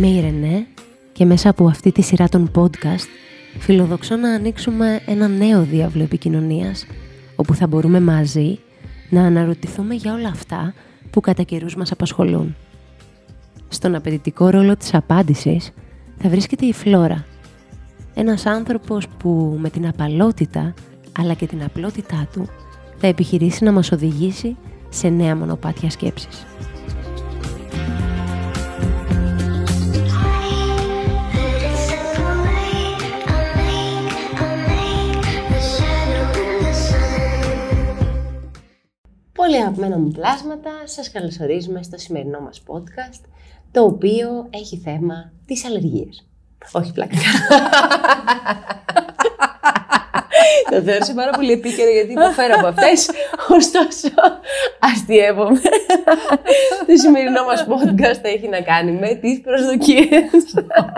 Είμαι η Ρενέ και μέσα από αυτή τη σειρά των podcast φιλοδοξώ να ανοίξουμε ένα νέο διάβλο επικοινωνίας όπου θα μπορούμε μαζί να αναρωτηθούμε για όλα αυτά που κατά καιρούς μας απασχολούν. Στον απαιτητικό ρόλο της απάντησης θα βρίσκεται η Φλόρα. Ένας άνθρωπος που με την απαλότητα αλλά και την απλότητά του θα επιχειρήσει να μας οδηγήσει σε νέα μονοπάτια σκέψης. Πολύ αγαπημένα μου πλάσματα, σας καλωσορίζουμε στο σημερινό μας podcast, το οποίο έχει θέμα τις αλλεργίες. Όχι πλάκα. Το θεώρησα πάρα πολύ επίκαιρο γιατί υποφέρω από αυτές, ωστόσο αστειεύομαι. Το σημερινό μας podcast έχει να κάνει με τις προσδοκίες.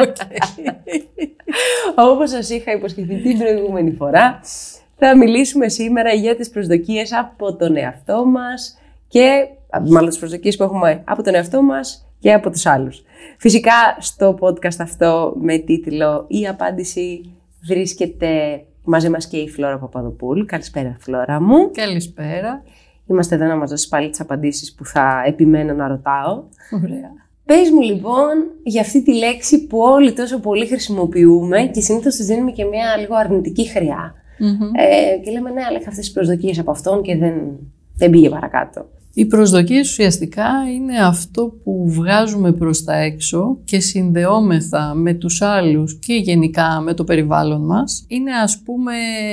Όπως σας είχα υποσχεθεί την προηγούμενη φορά, θα μιλήσουμε σήμερα για τις προσδοκίες από τον εαυτό μας και μάλλον τις προσδοκίες που έχουμε από τον εαυτό μας και από τους άλλους. Φυσικά στο podcast αυτό με τίτλο «Η απάντηση» βρίσκεται μαζί μας και η Φλόρα Παπαδοπούλου. Καλησπέρα Φλόρα μου. Καλησπέρα. Είμαστε εδώ να μας δώσεις πάλι τις απαντήσεις που θα επιμένω να ρωτάω. Ωραία. Πες μου λοιπόν για αυτή τη λέξη που όλοι τόσο πολύ χρησιμοποιούμε και συνήθως της δίνουμε και μια λίγο αρνητική χρειά. Και λέμε ναι, αλλά είχα αυτές τις προσδοκίες από αυτόν και δεν πήγε παρακάτω. Οι προσδοκίες ουσιαστικά είναι αυτό που βγάζουμε προς τα έξω και συνδεόμεθα με τους άλλους και γενικά με το περιβάλλον μας. Είναι ας πούμε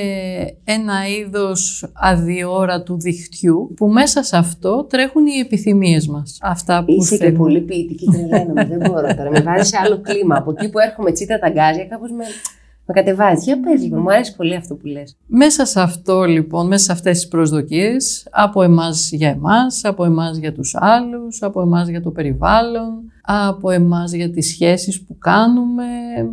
ένα είδος αδιόρατου δικτυού που μέσα σε αυτό τρέχουν οι επιθυμίες μας. Αυτά που είσαι και πολύ ποιητική, τρελαίνομαι, δεν μπορώ τώρα. Με βάζει σε άλλο κλίμα. Από εκεί που έρχομαι τσίτα τα γκάζια κάπως με κατεβάζει. Για πες λοιπόν, μου αρέσει πολύ αυτό που λες. Μέσα σε αυτό λοιπόν, μέσα σε αυτές τις προσδοκίες, από εμάς για εμάς, από εμάς για τους άλλους, από εμάς για το περιβάλλον, από εμάς για τις σχέσεις που κάνουμε,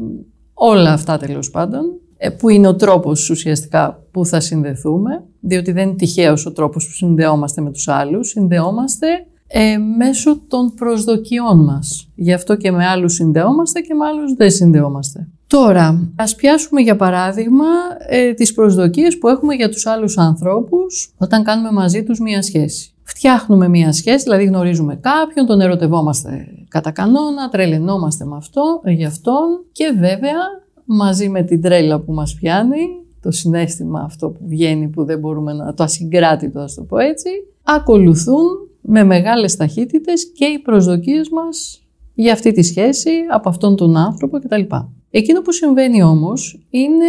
όλα αυτά τέλος πάντων, που είναι ο τρόπος ουσιαστικά που θα συνδεθούμε, διότι δεν είναι τυχαίος ο τρόπος που συνδεόμαστε με τους άλλους, συνδεόμαστε μέσω των προσδοκιών μας. Γι' αυτό και με άλλους συνδεόμαστε και με άλλους δεν συνδεόμαστε. Τώρα, ας πιάσουμε για παράδειγμα τις προσδοκίες που έχουμε για τους άλλους ανθρώπους όταν κάνουμε μαζί τους μία σχέση. Φτιάχνουμε μία σχέση, δηλαδή γνωρίζουμε κάποιον, τον ερωτευόμαστε κατά κανόνα, τρελαινόμαστε με αυτό, γι' αυτόν και βέβαια μαζί με την τρέλα που μας πιάνει, το συναίσθημα αυτό που βγαίνει που δεν μπορούμε να το ασυγκράτητο, ας το πω έτσι, ακολουθούν με μεγάλες ταχύτητες και οι προσδοκίες μας για αυτή τη σχέση, από αυτόν τον άνθρωπο κτλ. Εκείνο που συμβαίνει όμως είναι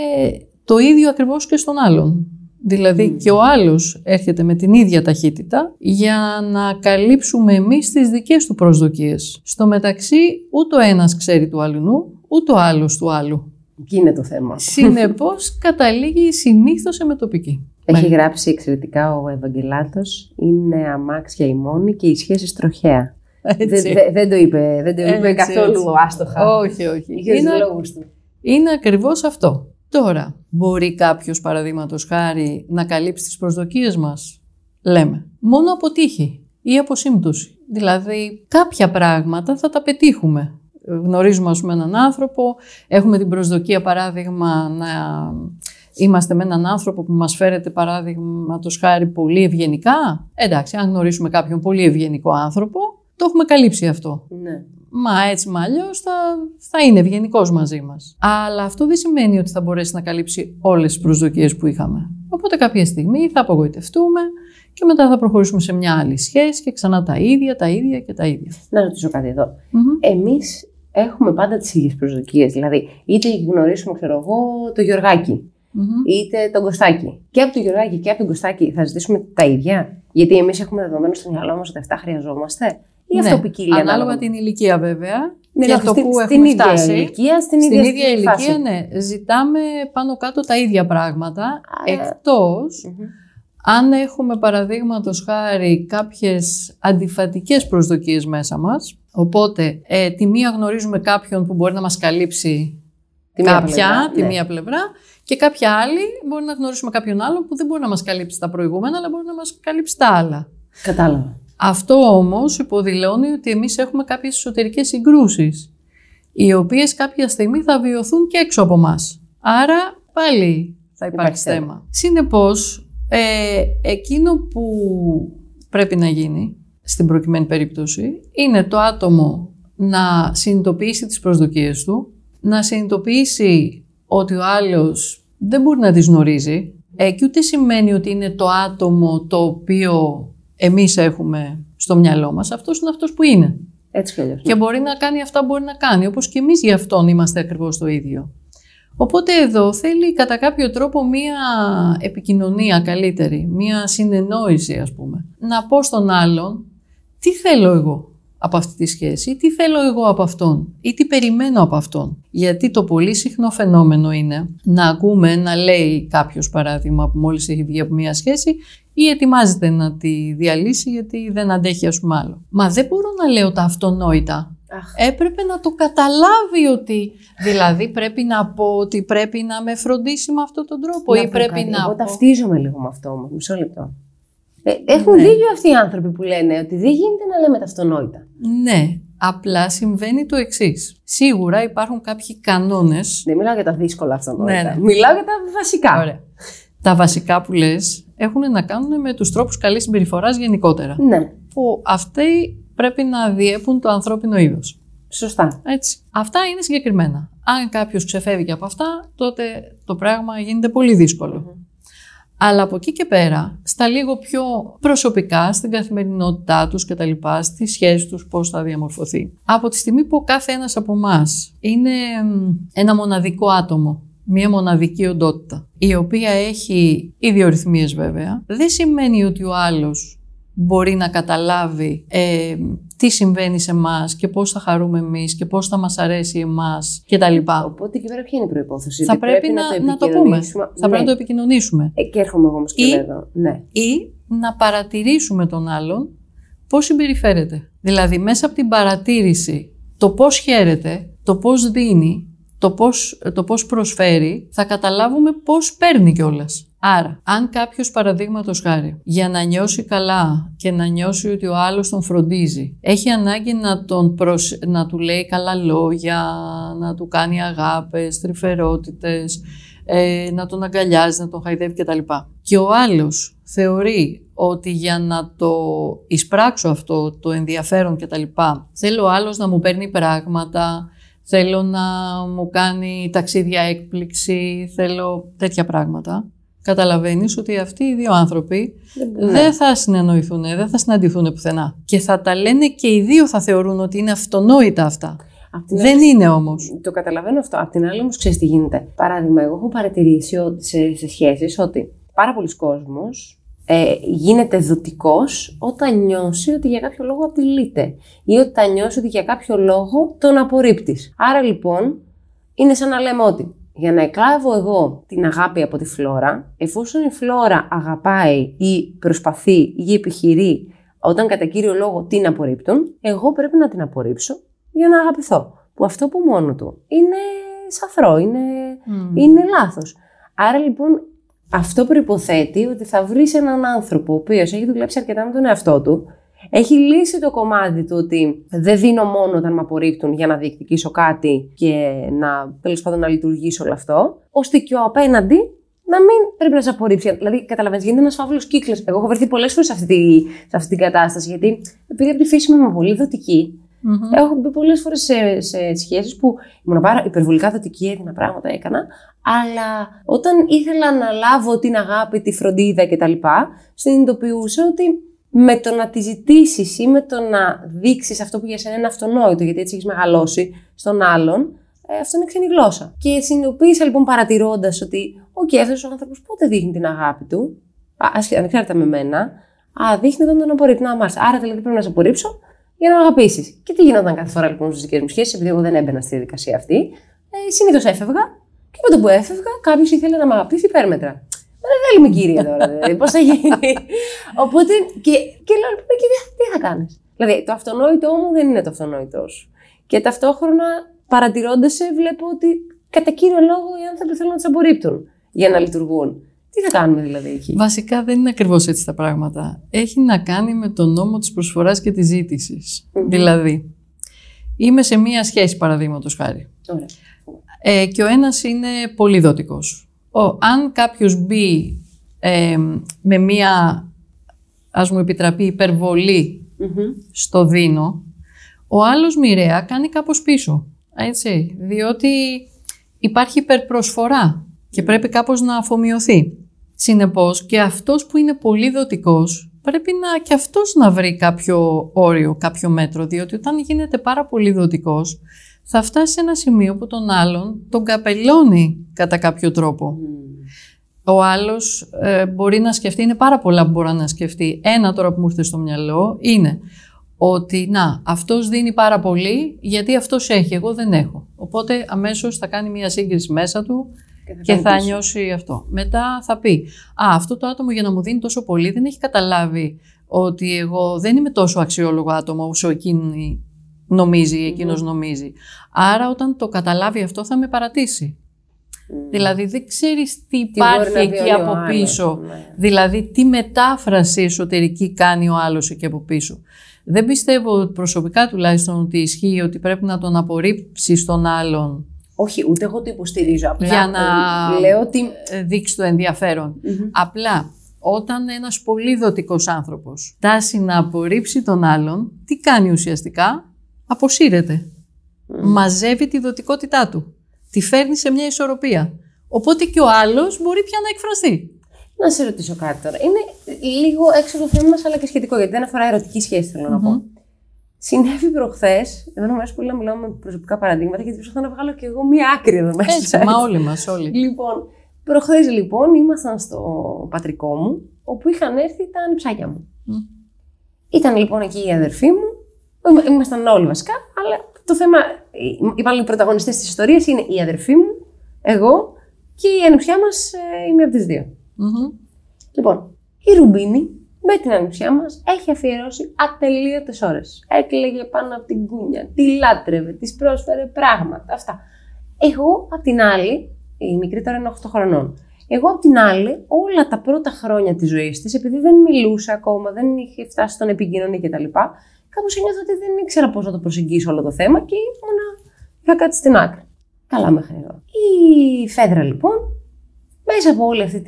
το ίδιο ακριβώς και στον άλλον. Δηλαδή και ο άλλος έρχεται με την ίδια ταχύτητα για να καλύψουμε εμείς τις δικές του προσδοκίες. Στο μεταξύ ούτε ο ένας ξέρει του άλλου, ούτε ο άλλος του άλλου. Εκεί είναι το θέμα. Συνεπώς καταλήγει συνήθως σε μετοπική. Έχει γράψει εξαιρετικά ο Ευαγγελάτος, είναι αμάξια η μόνη και η σχέση στροχαία. Δεν το είπε καθόλου άστοχα. Όχι. Είναι ακριβώς αυτό. Τώρα, μπορεί κάποιος παραδείγματος χάρη να καλύψει τις προσδοκίες μας? Λέμε. Μόνο από τύχη ή από σύμπτωση. Δηλαδή, κάποια πράγματα θα τα πετύχουμε. Γνωρίζουμε ας πούμε έναν άνθρωπο, έχουμε την προσδοκία παράδειγμα να είμαστε με έναν άνθρωπο που μας φέρεται παράδειγματος χάρη πολύ ευγενικά. Εντάξει, αν γνωρίσουμε κάποιον πολύ ευγενικό άνθρωπο, το έχουμε καλύψει αυτό. Ναι. Μα έτσι μα αλλιώς θα είναι ευγενικός μαζί μας. Αλλά αυτό δεν σημαίνει ότι θα μπορέσει να καλύψει όλες τις προσδοκίες που είχαμε. Οπότε κάποια στιγμή θα απογοητευτούμε και μετά θα προχωρήσουμε σε μια άλλη σχέση και ξανά τα ίδια και τα ίδια. Να ρωτήσω κάτι εδώ. Εμείς έχουμε πάντα τις ίδιες προσδοκίες. Δηλαδή, είτε γνωρίσουμε, το Γιωργάκη, είτε τον Κωστάκη. Και από τον Γιωργάκη και από τον Κωστάκη θα ζητήσουμε τα ίδια. Γιατί εμείς έχουμε δεδομένο στο μυαλό μας ότι αυτά χρειαζόμαστε. Ή αυτό ποικίλει ανάλογα την ηλικία βέβαια. Ναι, και αυτό που έχουμε φτάσει. Στην ίδια ηλικία, ναι. Ζητάμε πάνω κάτω τα ίδια πράγματα. Εκτός αν έχουμε παραδείγματος χάρη κάποιες αντιφατικές προσδοκίες μέσα μας. Οπότε τη μία γνωρίζουμε κάποιον που μπορεί να μας καλύψει τη μία πλευρά και κάποια άλλη μπορεί να γνωρίσουμε κάποιον άλλον που δεν μπορεί να μας καλύψει τα προηγούμενα αλλά μπορεί να μας καλύψει τα άλλα. Κατάλαβα. Αυτό όμως υποδηλώνει ότι εμείς έχουμε κάποιες εσωτερικές συγκρούσεις οι οποίες κάποια στιγμή θα βιωθούν και έξω από μας. Άρα πάλι θα υπάρξει θέμα. Συνεπώς, εκείνο που πρέπει να γίνει στην προκειμένη περίπτωση είναι το άτομο να συνειδητοποιήσει τις προσδοκίες του, να συνειδητοποιήσει ότι ο άλλος δεν μπορεί να τις γνωρίζει και ούτε σημαίνει ότι είναι το άτομο το οποίο εμείς έχουμε στο μυαλό μας. Αυτός είναι αυτός που είναι. Έτσι και αλλιώς. Και μπορεί να κάνει αυτά που μπορεί να κάνει, όπως και εμείς γι' αυτόν είμαστε ακριβώς το ίδιο. Οπότε εδώ θέλει κατά κάποιο τρόπο μία επικοινωνία καλύτερη, μία συνεννόηση ας πούμε. Να πω στον άλλον τι θέλω εγώ από αυτή τη σχέση, τι θέλω εγώ από αυτόν ή τι περιμένω από αυτόν. Γιατί το πολύ συχνό φαινόμενο είναι να ακούμε να λέει κάποιος παράδειγμα που μόλις έχει βγει από μία σχέση ή ετοιμάζεται να τη διαλύσει γιατί δεν αντέχει ας πούμε άλλο. Μα δεν μπορώ να λέω τα αυτονόητα. Έπρεπε να το καταλάβει ότι δηλαδή πρέπει να πω ότι πρέπει να με φροντίσει με αυτόν τον τρόπο ή πρέπει να εγώ ταυτίζομαι λίγο με αυτό όμως, μισό λεπτό. Έχουν δίκιο αυτοί οι άνθρωποι που λένε ότι δεν γίνεται να λέμε τα αυτονόητα. Ναι, απλά συμβαίνει το εξής. Σίγουρα υπάρχουν κάποιοι κανόνες. Δεν μιλάω για τα δύσκολα αυτονόητα. Ναι. Μιλάω για τα βασικά. Ωραία. Τα βασικά που λες έχουν να κάνουν με τους τρόπους καλής συμπεριφοράς γενικότερα. Ναι. Που αυτοί πρέπει να διέπουν το ανθρώπινο είδος. Σωστά. Έτσι. Αυτά είναι συγκεκριμένα. Αν κάποιος ξεφεύγει από αυτά, τότε το πράγμα γίνεται πολύ δύσκολο. Αλλά από εκεί και πέρα, στα λίγο πιο προσωπικά, στην καθημερινότητά τους και τα λοιπά, στις σχέσεις τους πώς θα διαμορφωθεί. Από τη στιγμή που ο κάθε ένας από εμάς είναι ένα μοναδικό άτομο, μία μοναδική οντότητα, η οποία έχει ιδιορυθμίες βέβαια, δεν σημαίνει ότι ο άλλος μπορεί να καταλάβει τι συμβαίνει σε εμάς και πώς θα χαρούμε εμείς και πώς θα μας αρέσει εμάς κτλ. Οπότε εκεί πέρα ποια είναι η προϋπόθεση? Θα πρέπει να το πούμε. Θα πρέπει να το επικοινωνήσουμε. Και έρχομαι εγώ όμως και λέω εδώ. Ναι. Ή να παρατηρήσουμε τον άλλον πώς συμπεριφέρεται. Δηλαδή μέσα από την παρατήρηση, το πώς χαίρεται, το πώς δίνει, το πώς προσφέρει, θα καταλάβουμε πώς παίρνει κιόλας. Άρα, αν κάποιος παραδείγματος χάρη, για να νιώσει καλά και να νιώσει ότι ο άλλος τον φροντίζει, έχει ανάγκη να του λέει καλά λόγια, να του κάνει αγάπες, τρυφερότητες, να τον αγκαλιάζει, να τον χαϊδεύει κτλ. Και ο άλλος θεωρεί ότι για να το εισπράξω αυτό το ενδιαφέρον κτλ, θέλω ο άλλος να μου παίρνει πράγματα, θέλω να μου κάνει ταξίδια έκπληξη, θέλω τέτοια πράγματα. Καταλαβαίνεις ότι αυτοί οι δύο άνθρωποι δεν θα συνεννοηθούν, δεν θα συναντηθούν πουθενά. Και θα τα λένε και οι δύο θα θεωρούν ότι είναι αυτονόητα αυτά. Δεν είναι όμως. Το καταλαβαίνω αυτό. Απ' την άλλη όμως ξέρεις τι γίνεται. Παράδειγμα, εγώ έχω παρατηρήσει ότι σε σχέσεις ότι πάρα πολλοί κόσμος γίνεται δοτικός όταν νιώσει ότι για κάποιο λόγο απειλείται ή όταν νιώσει ότι για κάποιο λόγο τον απορρίπτεις. Άρα λοιπόν είναι σαν να λέμε ότι για να εκλάβω εγώ την αγάπη από τη Φλόρα, εφόσον η Φλόρα αγαπάει ή προσπαθεί ή επιχειρεί όταν κατά κύριο λόγο την απορρίπτουν, εγώ πρέπει να την απορρίψω για να αγαπηθώ. Που αυτό από μόνο του είναι σαθρό, είναι λάθος. Άρα λοιπόν αυτό προϋποθέτει ότι θα βρεις έναν άνθρωπο ο οποίος έχει δουλέψει αρκετά με τον εαυτό του, έχει λύσει το κομμάτι του ότι δεν δίνω μόνο όταν με απορρίπτουν για να διεκδικήσω κάτι και να τέλος πάντων να λειτουργήσω όλο αυτό, ώστε και ο απέναντι να μην πρέπει να σε απορρίψει. Δηλαδή, καταλαβαίνεις, γίνεται ένας φαύλος κύκλος. Εγώ έχω βρεθεί πολλές φορές σε αυτή την κατάσταση, γιατί επειδή από τη φύση μου είμαι πολύ δοτική, έχω μπει πολλές φορές σε σχέσεις που ήμουν πάρα υπερβολικά δοτική, έδινα πράγματα, έκανα, αλλά όταν ήθελα να λάβω την αγάπη, τη φροντίδα κτλ., συνειδητοποιούσα ότι με το να τη ζητήσεις ή με το να δείξεις αυτό που για σένα είναι αυτονόητο, γιατί έτσι έχεις μεγαλώσει στον άλλον, αυτό είναι ξένη γλώσσα. Και συνειδητοποίησα λοιπόν παρατηρώντας ότι, αυτός ο άνθρωπος πότε δείχνει την αγάπη του, ανεξάρτητα με μένα, δείχνει όταν τον απορρίπτει. Άρα δηλαδή πρέπει να σε απορρίψω για να αγαπήσεις. Και τι γινόταν κάθε φορά λοιπόν στις δικές μου σχέσεις, επειδή εγώ δεν έμπαινα στη διαδικασία αυτή, συνήθως έφευγα και με το που έφευγα κάποιος ήθελε να με αγαπήσει υπέρμετρα. Δεν θέλουμε κυρία τώρα, δηλαδή, πώς θα γίνει. Οπότε και λέω, τι θα κάνεις. Δηλαδή, το αυτονόητό μου δεν είναι το αυτονόητό σου. Και ταυτόχρονα, παρατηρώντας βλέπω ότι κατά κύριο λόγο οι άνθρωποι θέλουν να τις απορρίπτουν για να λειτουργούν. Τι θα κάνουμε δηλαδή εκεί? Βασικά δεν είναι ακριβώς έτσι τα πράγματα. Έχει να κάνει με τον νόμο της προσφοράς και της ζήτησης. Δηλαδή, Είμαι σε μία σχέση, παραδείγματος χάρη. Ωραία. Και ο ένας είναι πολύ δοτικός. Αν κάποιος μπει με μία, ας μου επιτραπεί, υπερβολή στο δίνω, ο άλλος μοιραία κάνει κάπως πίσω. Έτσι, διότι υπάρχει υπερπροσφορά και πρέπει κάπως να αφομοιωθεί. Συνεπώς, και αυτός που είναι πολύ δοτικός πρέπει και αυτός να βρει κάποιο όριο, κάποιο μέτρο, διότι όταν γίνεται πάρα πολύ δοτικός θα φτάσει σε ένα σημείο που τον άλλον τον καπελώνει κατά κάποιο τρόπο. Ο άλλος μπορεί να σκεφτεί, είναι πάρα πολλά που μπορεί να σκεφτεί. Ένα τώρα που μου ήρθε στο μυαλό είναι ότι αυτός δίνει πάρα πολύ γιατί αυτός έχει, εγώ δεν έχω. Οπότε αμέσως θα κάνει μια σύγκριση μέσα του και θα νιώσει αυτό. Μετά θα πει, αυτό το άτομο για να μου δίνει τόσο πολύ δεν έχει καταλάβει ότι εγώ δεν είμαι τόσο αξιόλογο άτομο όσο εκείνη νομίζει, εκείνος νομίζει. Άρα όταν το καταλάβει αυτό θα με παρατήσει. Δηλαδή δεν ξέρεις τι υπάρχει εκεί από πίσω. Δηλαδή τι μετάφραση εσωτερική κάνει ο άλλος εκεί από πίσω. Δεν πιστεύω προσωπικά τουλάχιστον ότι ισχύει ότι πρέπει να τον απορρίψεις τον άλλον. Όχι, ούτε εγώ το υποστηρίζω. Απλά για να λέω ότι δείξει το ενδιαφέρον. Απλά όταν ένας πολύ δοτικός άνθρωπος τάσει να απορρίψει τον άλλον, τι κάνει ουσιαστικά? Αποσύρεται. Μαζεύει τη δοτικότητά του. Τη φέρνει σε μια ισορροπία. Οπότε και ο άλλος μπορεί πια να εκφραστεί. Να σε ρωτήσω κάτι τώρα. Είναι λίγο έξω από το θέμα μας, αλλά και σχετικό, γιατί δεν αφορά ερωτική σχέση, θέλω να πω. Συνέβη προχθές, εδώ μου αρέσει πολύ να μιλάω με προσωπικά παραδείγματα, γιατί προσπαθώ να βγάλω και εγώ μία άκρη εδώ μέσα. Έτσι, μα όλοι μας, όλοι. Λοιπόν, προχθές λοιπόν ήμασταν στο πατρικό μου, όπου είχαν έρθει τα ανιψάκια μου. Ήταν λοιπόν εκεί η αδερφή μου, ήμασταν όλοι βασικά, αλλά το θέμα, οι πρωταγωνιστές της ιστορίας είναι η αδερφή μου, εγώ και η ανιψιά μας, η μία από τις δύο. Λοιπόν, η Ρουμπίνη με την ανιψιά μας έχει αφιερώσει ατελείωτες ώρες. Έκλαιγε πάνω από την κούνια, τη λάτρευε, της πρόσφερε πράγματα, αυτά. Εγώ, απ' την άλλη, η μικρή τώρα είναι 8 χρονών. Εγώ, απ' την άλλη, όλα τα πρώτα χρόνια της ζωής της, επειδή δεν μιλούσε ακόμα, δεν είχε φτάσει στον επικοινωνία κτλ., κάπως ένιωθα ότι δεν ήξερα πώς να το προσεγγίσω όλο το θέμα και είχα κάτι στην άκρη. Καλά μέχρι εδώ. Η Φέδρα λοιπόν, μέσα από όλη αυτή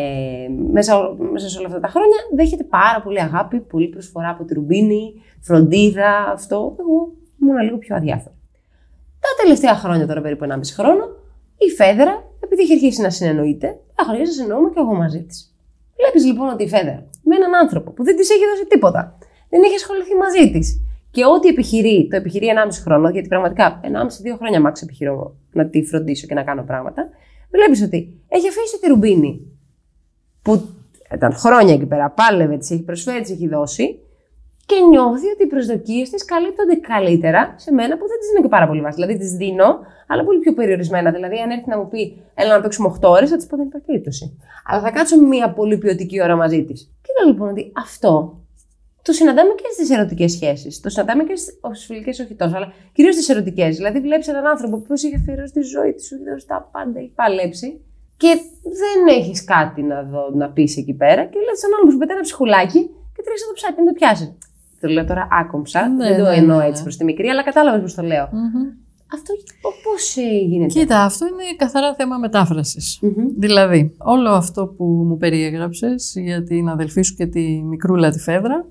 μέσα σε όλα αυτά τα χρόνια, δέχεται πάρα πολύ αγάπη, πολύ προσφορά από τη Ρουμπίνη, φροντίδα, αυτό. Εγώ ήμουν λίγο πιο αδιάφορη. Τα τελευταία χρόνια, τώρα περίπου 1,5 χρόνο, η Φέδρα, επειδή είχε αρχίσει να συνεννοείται, αρχίζει να συνεννοούμε και εγώ μαζί της. Βλέπεις λοιπόν ότι η Φέδρα με έναν άνθρωπο που δεν της έχει δώσει τίποτα, δεν έχει ασχοληθεί μαζί της και ό,τι επιχειρεί, το επιχειρεί 1,5 χρόνο, γιατί πραγματικά 1,5-2 χρόνια μάξι επιχειρώ να τη φροντίσω και να κάνω πράγματα. Βλέπεις ότι έχει αφήσει τη Ρουμπίνη, που ήταν χρόνια εκεί πέρα, πάλευε, της έχει προσφέρει, της έχει δώσει, και νιώθει ότι οι προσδοκίες της καλύπτονται καλύτερα σε μένα που δεν της δίνω και πάρα πολύ βάση. Δηλαδή της δίνω, αλλά πολύ πιο περιορισμένα. Δηλαδή, αν έρθει να μου πει, έλα να παίξουμε 8 ώρες, θα της πω δεν υπάρχει περίπτωση. Αλλά θα κάτσω μια πολύ ποιοτική ώρα μαζί της. Και λέω λοιπόν ότι αυτό το συναντάμε και στις ερωτικές σχέσεις. Το συναντάμε και στις φιλικές, όχι τόσο, αλλά κυρίως στις ερωτικές. Δηλαδή, βλέπεις έναν άνθρωπο που έχει αφιερώσει τη ζωή του, σου έχει δώσει τα πάντα, έχει παλέψει και δεν έχεις κάτι να πεις εκεί πέρα. Και λέει στον άλλο που σου πετάει ένα ψυχουλάκι και τρέχει το ψάκι να το πιάσει. Το λέω τώρα άκομψα, δεν το εννοώ έτσι προς τη μικρή, αλλά κατάλαβες πώς το λέω. Αυτό πώς γίνεται? Κοίτα, αυτό είναι καθαρά θέμα μετάφρασης. Δηλαδή, όλο αυτό που μου περιέγραψες για την αδελφή σου και τη μικρούλα τη Φέδρα,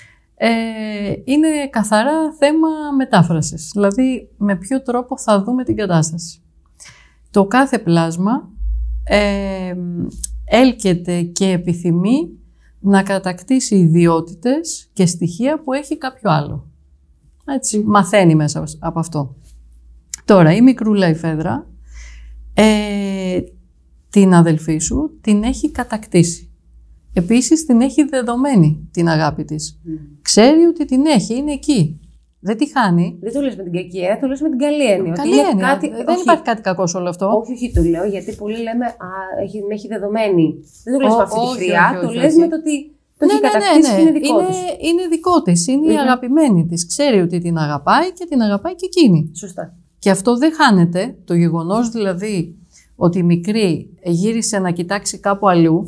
είναι καθαρά θέμα μετάφρασης. Δηλαδή, με ποιο τρόπο θα δούμε την κατάσταση. Το κάθε πλάσμα έλκεται και επιθυμεί να κατακτήσει ιδιότητες και στοιχεία που έχει κάποιο άλλο. Έτσι, μαθαίνει μέσα από αυτό. Τώρα, η μικρούλα η Φέδρα, την αδελφή σου, την έχει κατακτήσει. Επίσης, την έχει δεδομένη την αγάπη της. Ξέρει ότι την έχει, είναι εκεί. Δεν τη χάνει. Δεν το λες με την κακή έννοια, το λες με την καλή έννοια. Καλή έννοια. Δεν υπάρχει κάτι κακό σε όλο αυτό. Όχι, το λέω γιατί πολλοί λέμε με έχει δεδομένη. Δεν το λες με αυτή τη χρειά, το λες με το ότι το έχει κατακτήσει και είναι δικό της. Είναι δικό της, είναι η αγαπημένη της. Ξέρει ότι την αγαπάει και την αγαπάει και εκείνη. Σωστά. Και αυτό δεν χάνεται. Το γεγονός δηλαδή ότι η μικρή γύρισε να κοιτάξει κάπου αλλού,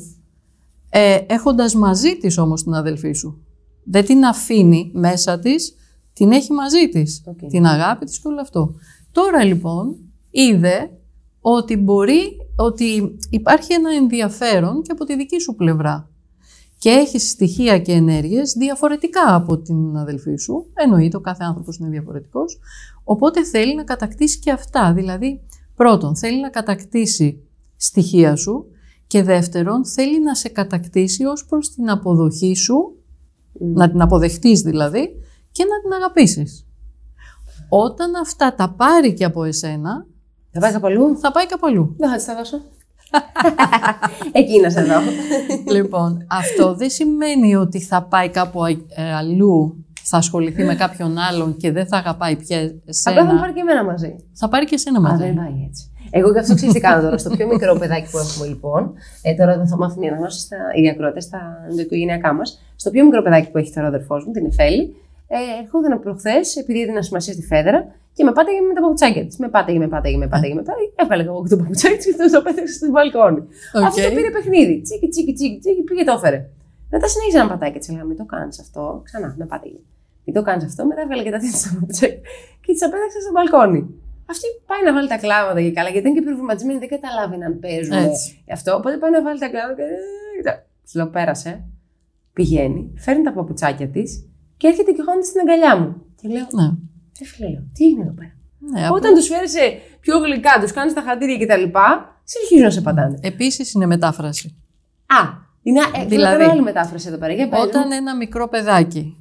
έχοντας μαζί της όμως την αδελφή σου. Δεν την αφήνει μέσα της, Την έχει μαζί της. Την αγάπη της και όλο αυτό. Τώρα λοιπόν είδε ότι υπάρχει ένα ενδιαφέρον και από τη δική σου πλευρά. Και έχεις στοιχεία και ενέργειες διαφορετικά από την αδελφή σου. Εννοείται, ο κάθε άνθρωπος είναι διαφορετικός. Οπότε θέλει να κατακτήσει και αυτά. Δηλαδή, πρώτον, θέλει να κατακτήσει στοιχεία σου και δεύτερον, θέλει να σε κατακτήσει ως προς την αποδοχή σου, να την αποδεχτείς δηλαδή, και να την αγαπήσεις. Όταν αυτά τα πάρει και από εσένα, θα πάει κάπου αλλού. Θα πάει κάπου αλλού. Δεν θα της τα δώσω. Εκεί να σε δω. Λοιπόν, αυτό δεν σημαίνει ότι θα πάει κάπου αλλού, θα ασχοληθεί με κάποιον άλλον και δεν θα αγαπάει πια εσένα. Απλά θα πάρει και εμένα μαζί. Θα πάρει και εσένα μαζί. Δεν πάει έτσι. Εγώ και αυτό ξέρεις τι κάνω τώρα. Στο πιο μικρό παιδάκι που έχουμε λοιπόν, τώρα δεν θα μάθουν οι αναγνώσεις, οι ακροατές στα ενδοοικογενειακά μας. Στο πιο μικρό παιδάκι που έχει τώρα ο αδερφός μου, την Εφέλη, ερχόταν από προχθές, επειδή έδινα σημασία στη φέδρα και με πάταγε με τα παπουτσάκια της. Με πάταγε. Έβγαλε εγώ το παπουτσάκι της και το πέταξε στο μπαλκόνι. Αυτό το πήρε παιχνίδι. Τσίκι, πήγε το έφερε. Μετά συνέχισε να πατάει και της έλεγα: μην το κάνεις αυτό. Ξανά, με πάταγε. Μην το κάνεις αυτό. Μετά έβγαλε και τα θύματα στο παπουτσάκι και της απέταξε στο μπαλκόνι. Αυτή πάει να βάλει τα κλάματα και καλά, γιατί ήταν και προβληματισμένη, δεν καταλάβει αν παίζουν αυτό. Οπότε πάει να βάλει τα κλάματα και. Τη λέω: πέρασε. Πηγαίνει, φέρνει τα παπουτσάκια της και έρχεται και χώνεται στην αγκαλιά μου. Και λέω: τι φίλε, τι είναι εδώ πέρα. Όταν τους φέρεις πιο γλυκά, τους κάνεις τα χατήρια κτλ., συνεχίζουν να σε πατάνε. Επίσης είναι μετάφραση. Είναι δηλαδή άλλη μετάφραση εδώ πέρα. Όταν ένα μικρό παιδάκι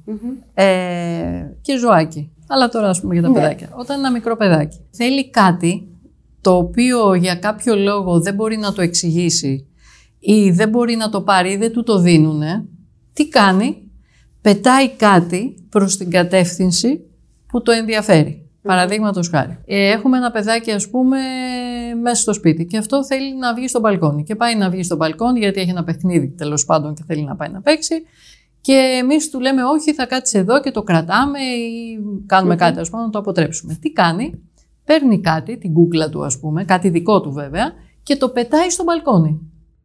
και ζωάκι, αλλά τώρα ας πούμε για τα παιδάκια. Όταν ένα μικρό παιδάκι θέλει κάτι το οποίο για κάποιο λόγο δεν μπορεί να το εξηγήσει ή δεν μπορεί να το πάρει ή δεν του το δίνουνε, τι κάνει? Πετάει κάτι προς την κατεύθυνση που το ενδιαφέρει. Παραδείγματος χάρη. Έχουμε ένα παιδάκι, ας πούμε, μέσα στο σπίτι και αυτό θέλει να βγει στο μπαλκόνι. Και πάει να βγει στο μπαλκόνι γιατί έχει ένα παιχνίδι τέλος πάντων και θέλει να πάει να παίξει. Και εμείς του λέμε: όχι, θα κάτσεις εδώ και το κρατάμε ή κάνουμε κάτι, ας πούμε, να το αποτρέψουμε. Τι κάνει? Παίρνει κάτι, την κούκλα του, ας πούμε, κάτι δικό του βέβαια, και το πετάει στο μπαλκόνι.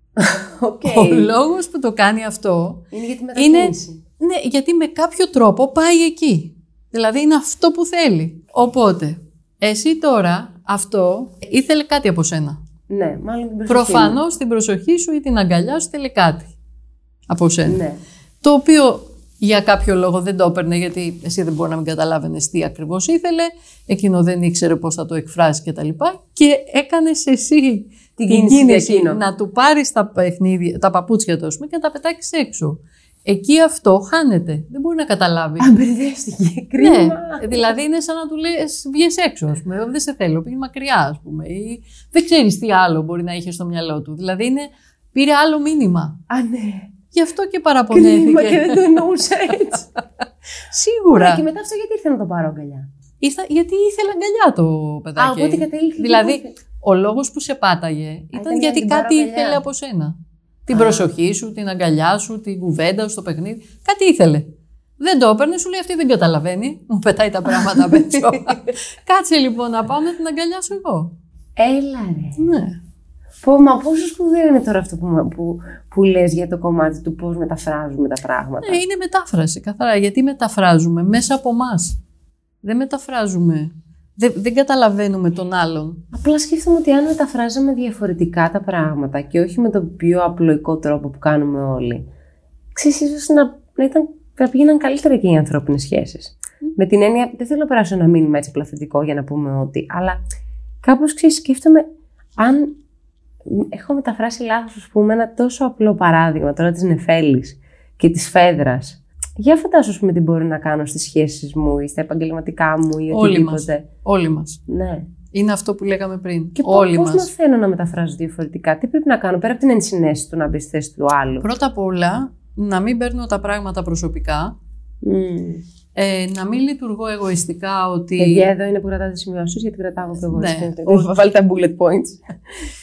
Ο λόγος που το κάνει αυτό είναι για τη μετακίνηση. Ναι, γιατί με κάποιο τρόπο πάει εκεί. Δηλαδή είναι αυτό που θέλει. Οπότε, εσύ τώρα αυτό ήθελε κάτι από σένα. Ναι, μάλλον την προσοχή. Προφανώς την προσοχή σου ή την αγκαλιά σου θέλει κάτι από σένα. Ναι. Το οποίο για κάποιο λόγο δεν το έπαιρνε, γιατί εσύ δεν μπορεί να μην καταλάβαινες τι ακριβώς ήθελε, εκείνο δεν ήξερε πώς θα το εκφράσει κτλ. Και έκανες εσύ την κίνηση να του πάρεις τα παπούτσια του και να τα πετάξεις έξω. Εκεί αυτό χάνεται. Δεν μπορεί να καταλάβει. Μπερδεύτηκε. Κρίμα. Ναι, δηλαδή είναι σαν να του λες: βγες έξω, ας πούμε. Δεν σε θέλω, πήγε μακριά, ας πούμε. Ή δεν ξέρεις τι άλλο μπορεί να είχε στο μυαλό του. Δηλαδή πήρε άλλο μήνυμα. Ναι. Γι' αυτό και παραπονέθηκε. Κρίμα και δεν το εννοούσε έτσι. Σίγουρα. Και μετά αυτό γιατί ήρθε να το πάρω αγκαλιά? Γιατί ήθελε αγκαλιά το παιδάκι. Οπότε κατέληξε. Δηλαδή, ο λόγος που σε πάταγε ήταν γιατί κάτι ήθελε από σένα. Την προσοχή σου, την αγκαλιά σου, την κουβέντα σου, το παιχνίδι. Κάτι ήθελε. Δεν το έπαιρνε, σου λέει: αυτή δεν καταλαβαίνει. Μου πετάει τα πράγματα απ' έξω. Κάτσε λοιπόν να πάω να την αγκαλιάσω εγώ. Έλα ρε. Ναι. Μα πόσο σπουδαίο είναι τώρα αυτό που λες για το κομμάτι του πώς μεταφράζουμε τα πράγματα. Ναι, είναι μετάφραση καθαρά. Γιατί μεταφράζουμε μέσα από εμάς. Δεν μεταφράζουμε. Δεν καταλαβαίνουμε τον άλλον. Απλά σκέφτομαι ότι αν μεταφράζαμε διαφορετικά τα πράγματα και όχι με τον πιο απλοϊκό τρόπο που κάνουμε όλοι, ξέρεις, ίσως να πήγαιναν καλύτερα και οι ανθρώπινες σχέσεις. Με την έννοια, δεν θέλω να περάσω ένα μήνυμα έτσι πλαθητικό για να πούμε ότι, αλλά κάπως σκέφτομαι αν έχω μεταφράσει λάθος, ας πούμε, ένα τόσο απλό παράδειγμα τώρα της νεφέλης και της φέδρας. Για φαντάσου, ας πούμε, τι μπορεί να κάνω στις σχέσεις μου ή στα επαγγελματικά μου ή οτιδήποτε. Όλοι μας. Ναι. Είναι αυτό που λέγαμε πριν. Και πώς μαθαίνω να μεταφράζω διαφορετικά, τι πρέπει να κάνω πέρα από την ενσυναίσθηση του να μπει στη θέση του άλλου? Πρώτα απ' όλα, να μην παίρνω τα πράγματα προσωπικά. Να μην λειτουργώ εγωιστικά ότι. Παιδιά, εδώ είναι που κρατάτε τις σημειώσεις, γιατί κρατάω και εγώ. Ναι. Βάλει τα bullet points.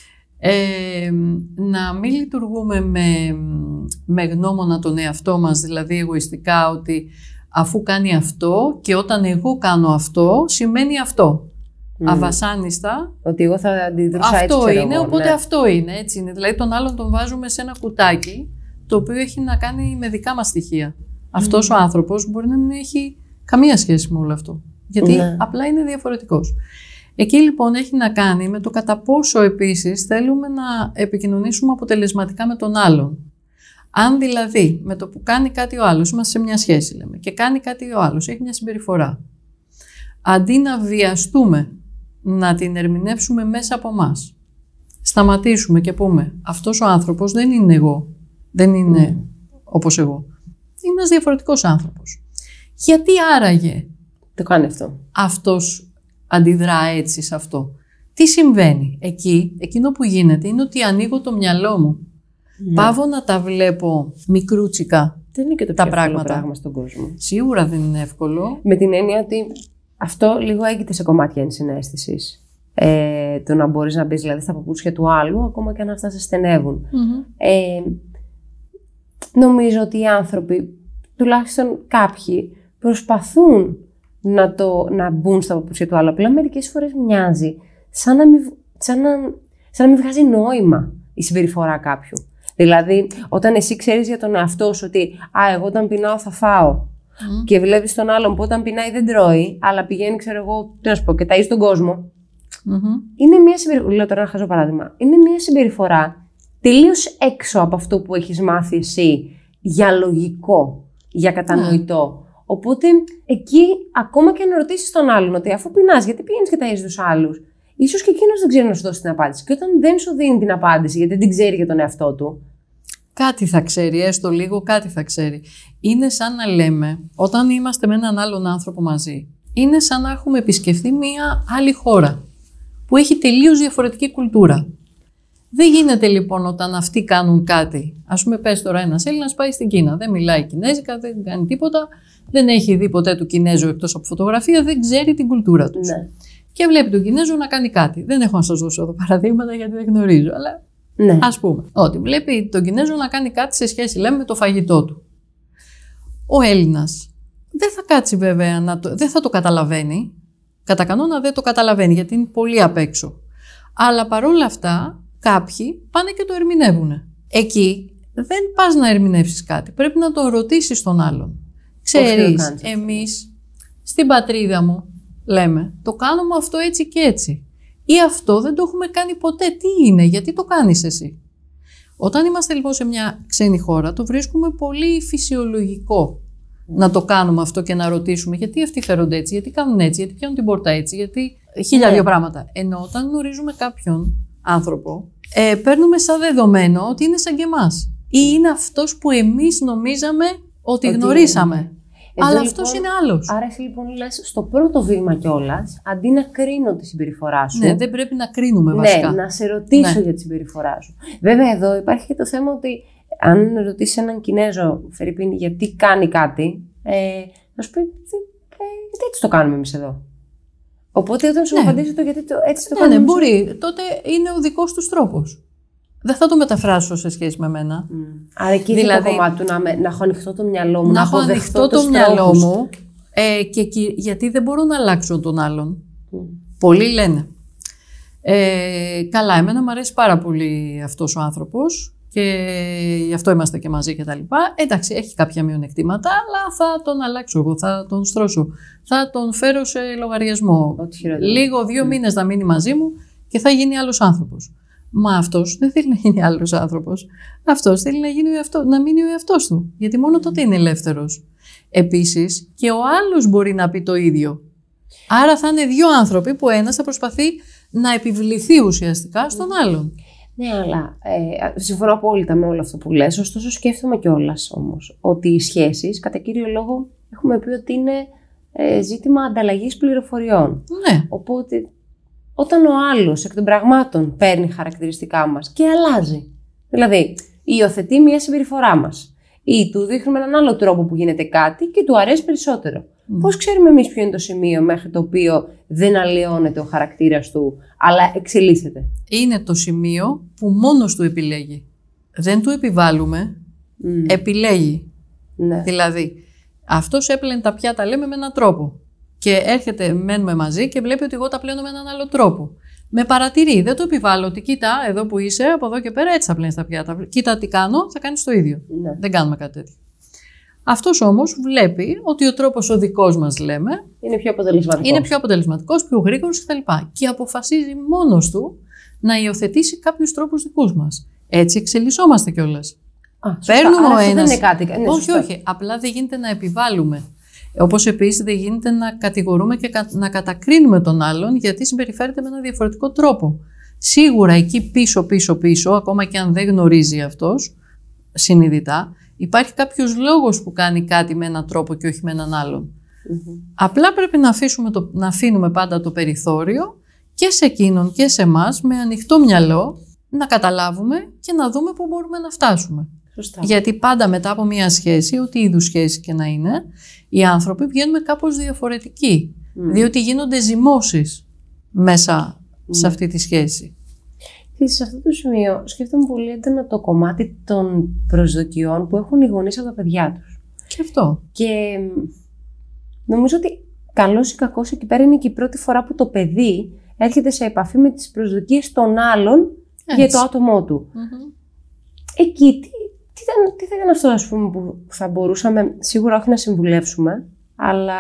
Να μην λειτουργούμε με γνώμονα τον εαυτό μας, δηλαδή εγωιστικά, ότι αφού κάνει αυτό και όταν εγώ κάνω αυτό, σημαίνει αυτό. Αβασάνιστα. Ότι εγώ θα αντιδρούσα έτσι. Αυτό είναι, οπότε αυτό είναι. Έτσι είναι. Δηλαδή τον άλλον τον βάζουμε σε ένα κουτάκι, το οποίο έχει να κάνει με δικά μας στοιχεία. Αυτός ο άνθρωπος μπορεί να μην έχει Καμία σχέση με όλο αυτό. Γιατί απλά είναι διαφορετικός. Εκεί λοιπόν έχει να κάνει με το κατά πόσο επίσης θέλουμε να επικοινωνήσουμε αποτελεσματικά με τον άλλον. Αν δηλαδή με το που κάνει κάτι ο άλλος, είμαστε σε μια σχέση λέμε, και κάνει κάτι ο άλλος, έχει μια συμπεριφορά. Αντί να βιαστούμε να την ερμηνεύσουμε μέσα από εμάς, σταματήσουμε και πούμε αυτός ο άνθρωπος δεν είναι εγώ, δεν είναι όπως εγώ. Είναι ένας διαφορετικός άνθρωπος. Γιατί άραγε το κάνει αυτό. Αυτός αντιδρά έτσι σε αυτό. Τι συμβαίνει εκεί, εκείνο που γίνεται είναι ότι ανοίγω το μυαλό μου. Παύω να τα βλέπω μικρούτσικα. Δεν είναι και το τα πιο πράγματα. Πράγμα στον κόσμο. Σίγουρα δεν είναι εύκολο. Με την έννοια ότι αυτό λίγο έγκυται σε κομμάτια ενσυναίσθησης. Το να μπορείς να μπεις δηλαδή στα παπούτσια του άλλου, ακόμα και αν αυτά σε στενεύουν. Νομίζω ότι οι άνθρωποι, τουλάχιστον κάποιοι, προσπαθούν να μπουν στα παπούτσια του άλλου. Απλά μερικές φορές μοιάζει σαν να μην βγάζει νόημα η συμπεριφορά κάποιου. Δηλαδή, όταν εσύ ξέρεις για τον εαυτό σου ότι εγώ όταν πεινάω θα φάω και βλέπεις τον άλλον που όταν πεινάει δεν τρώει, αλλά πηγαίνει, ξέρω εγώ, τι να σου πω, και ταΐζει τον κόσμο. Είναι μια συμπεριφορά. Λέω τώρα ένα χαζό παράδειγμα. Είναι μια συμπεριφορά τελείως έξω από αυτό που έχεις μάθει εσύ για λογικό, για κατανοητό. Οπότε εκεί, ακόμα και αν ρωτήσεις τον άλλον ότι αφού πεινάς, γιατί πηγαίνεις και ταΐζεις τους άλλους, ίσως και εκείνος δεν ξέρει να σου δώσει την απάντηση. Και όταν δεν σου δίνει την απάντηση, γιατί δεν την ξέρει για τον εαυτό του. Κάτι θα ξέρει, έστω λίγο, κάτι θα ξέρει. Είναι σαν να λέμε, όταν είμαστε με έναν άλλον άνθρωπο μαζί, είναι σαν να έχουμε επισκεφθεί μία άλλη χώρα που έχει τελείως διαφορετική κουλτούρα. Δεν γίνεται λοιπόν όταν αυτοί κάνουν κάτι. Ας πούμε, πες τώρα ένας Έλληνας πάει στην Κίνα, δεν μιλάει κινέζικα, δεν κάνει τίποτα, δεν έχει δει ποτέ του Κινέζου εκτός από φωτογραφία, δεν ξέρει την κουλτούρα τους. Ναι. Και βλέπει τον Κινέζο να κάνει κάτι. Δεν έχω να σας δώσω εδώ παραδείγματα γιατί δεν γνωρίζω, αλλά ας πούμε ότι βλέπει τον Κινέζο να κάνει κάτι σε σχέση, λέμε, με το φαγητό του. Ο Έλληνας δεν θα κάτσει βέβαια, δεν θα το καταλαβαίνει. Κατά κανόνα δεν το καταλαβαίνει γιατί είναι πολύ απ' έξω. Αλλά παρόλα αυτά κάποιοι πάνε και το ερμηνεύουν. Εκεί δεν πας να ερμηνεύσεις κάτι. Πρέπει να το ρωτήσεις τον άλλον. Ξέρεις, εμείς στην πατρίδα μου λέμε, το κάνουμε αυτό έτσι και έτσι. Ή αυτό δεν το έχουμε κάνει ποτέ. Τι είναι, γιατί το κάνεις εσύ. Όταν είμαστε λοιπόν σε μια ξένη χώρα, το βρίσκουμε πολύ φυσιολογικό να το κάνουμε αυτό και να ρωτήσουμε γιατί αυτοί φέρονται έτσι, γιατί κάνουν έτσι, γιατί πιάνουν την πόρτα έτσι, γιατί χίλια πράγματα. Ενώ όταν γνωρίζουμε κάποιον άνθρωπο, παίρνουμε σαν δεδομένο ότι είναι σαν και εμάς. Ή είναι αυτός που εμείς νομίζαμε ότι γνωρίσαμε. Αλλά αυτός είναι άλλος. Άρα εσύ λοιπόν λες στο πρώτο βήμα κιόλας, αντί να κρίνω τη συμπεριφορά σου. Ναι, δεν πρέπει να κρίνουμε βασικά. Ναι, να σε ρωτήσω για τη συμπεριφορά σου. Βέβαια εδώ υπάρχει και το θέμα ότι αν ρωτήσεις έναν Κινέζο, Φερρυπίν, γιατί κάνει κάτι, θα σου πει γιατί έτσι το κάνουμε εμείς εδώ. Οπότε όταν σου απαντήσει το γιατί έτσι το κάνουμε. Ναι, μπορεί. Τότε είναι ο δικός τους τρόπος. Δεν θα το μεταφράσω σε σχέση με μένα. Άρα εκεί δηλαδή, είναι το κομμάτι του να έχω ανοιχτό το μυαλό μου, να έχω ανοιχτό το μυαλό μου και γιατί δεν μπορώ να αλλάξω τον άλλον. Πολλοί λένε. Καλά, εμένα μου αρέσει πάρα πολύ αυτός ο άνθρωπος και γι' αυτό είμαστε και μαζί και τα λοιπά. Εντάξει, έχει κάποια μειονεκτήματα, αλλά θα τον αλλάξω εγώ, θα τον στρώσω. Θα τον φέρω σε λογαριασμό. Λίγο 2 μήνες να μείνει μαζί μου και θα γίνει άλλος άνθρωπος. Μα αυτός δεν θέλει να γίνει άλλος άνθρωπος. Αυτός θέλει να μείνει ο εαυτός του. Γιατί μόνο τότε είναι ελεύθερος. Επίσης, και ο άλλος μπορεί να πει το ίδιο. Άρα θα είναι 2 άνθρωποι που ένας θα προσπαθεί να επιβληθεί ουσιαστικά στον άλλον. Ναι, αλλά συμφωνώ απόλυτα με όλο αυτό που λες. Ωστόσο, σκέφτομαι κιόλας όμως ότι οι σχέσεις, κατά κύριο λόγο, έχουμε πει ότι είναι ζήτημα ανταλλαγής πληροφοριών. Ναι. Οπότε, όταν ο άλλος εκ των πραγμάτων παίρνει χαρακτηριστικά μας και αλλάζει, δηλαδή υιοθετεί μια συμπεριφορά μας ή του δείχνουμε έναν άλλο τρόπο που γίνεται κάτι και του αρέσει περισσότερο. Πώς ξέρουμε εμείς ποιο είναι το σημείο μέχρι το οποίο δεν αλλοιώνεται ο χαρακτήρας του, αλλά εξελίσσεται? Είναι το σημείο που μόνος του επιλέγει. Δεν του επιβάλλουμε, επιλέγει. Ναι. Δηλαδή, αυτός έπλαινε τα πιάτα, λέμε, με έναν τρόπο. Και έρχεται, μένουμε μαζί και βλέπει ότι εγώ τα πλένω με έναν άλλο τρόπο. Με παρατηρεί, δεν το επιβάλλω ότι κοίτα, εδώ που είσαι, από εδώ και πέρα έτσι θα πλένεις τα πιάτα. Κοίτα τι κάνω, θα κάνεις το ίδιο. Ναι. Δεν κάνουμε κάτι τέτοιο. Αυτός όμως βλέπει ότι ο τρόπος ο δικός μας, λέμε, είναι πιο αποτελεσματικός, πιο γρήγορος κτλ. Και αποφασίζει μόνος του να υιοθετήσει κάποιους τρόπους δικούς μας. Έτσι εξελισσόμαστε κιόλας. Παίρνουμε ο ένας. Δεν είναι κάτι. Όχι. Απλά δεν γίνεται να επιβάλλουμε. Όπως επίσης δεν γίνεται να κατηγορούμε και να κατακρίνουμε τον άλλον γιατί συμπεριφέρεται με ένα διαφορετικό τρόπο. Σίγουρα εκεί πίσω, ακόμα και αν δεν γνωρίζει αυτός συνειδητά, υπάρχει κάποιος λόγος που κάνει κάτι με έναν τρόπο και όχι με έναν άλλον. Απλά πρέπει να αφήνουμε πάντα το περιθώριο και σε εκείνον και σε εμάς με ανοιχτό μυαλό να καταλάβουμε και να δούμε πού μπορούμε να φτάσουμε. Σωστά. Γιατί πάντα μετά από μια σχέση, ό,τι είδους σχέση και να είναι, οι άνθρωποι βγαίνουν κάπως διαφορετικοί. Διότι γίνονται ζυμώσεις μέσα σε αυτή τη σχέση. Και σε αυτό το σημείο σκέφτομαι πολύ έντονα το κομμάτι των προσδοκιών που έχουν οι γονείς από τα παιδιά τους. Και αυτό. Και νομίζω ότι καλώς ή κακώς εκεί πέρα είναι και η πρώτη φορά που το παιδί έρχεται σε επαφή με τις προσδοκίες των άλλων για το άτομό του. Εκεί τι θα ήταν αυτό, ας πούμε, που θα μπορούσαμε σίγουρα όχι να συμβουλεύσουμε, αλλά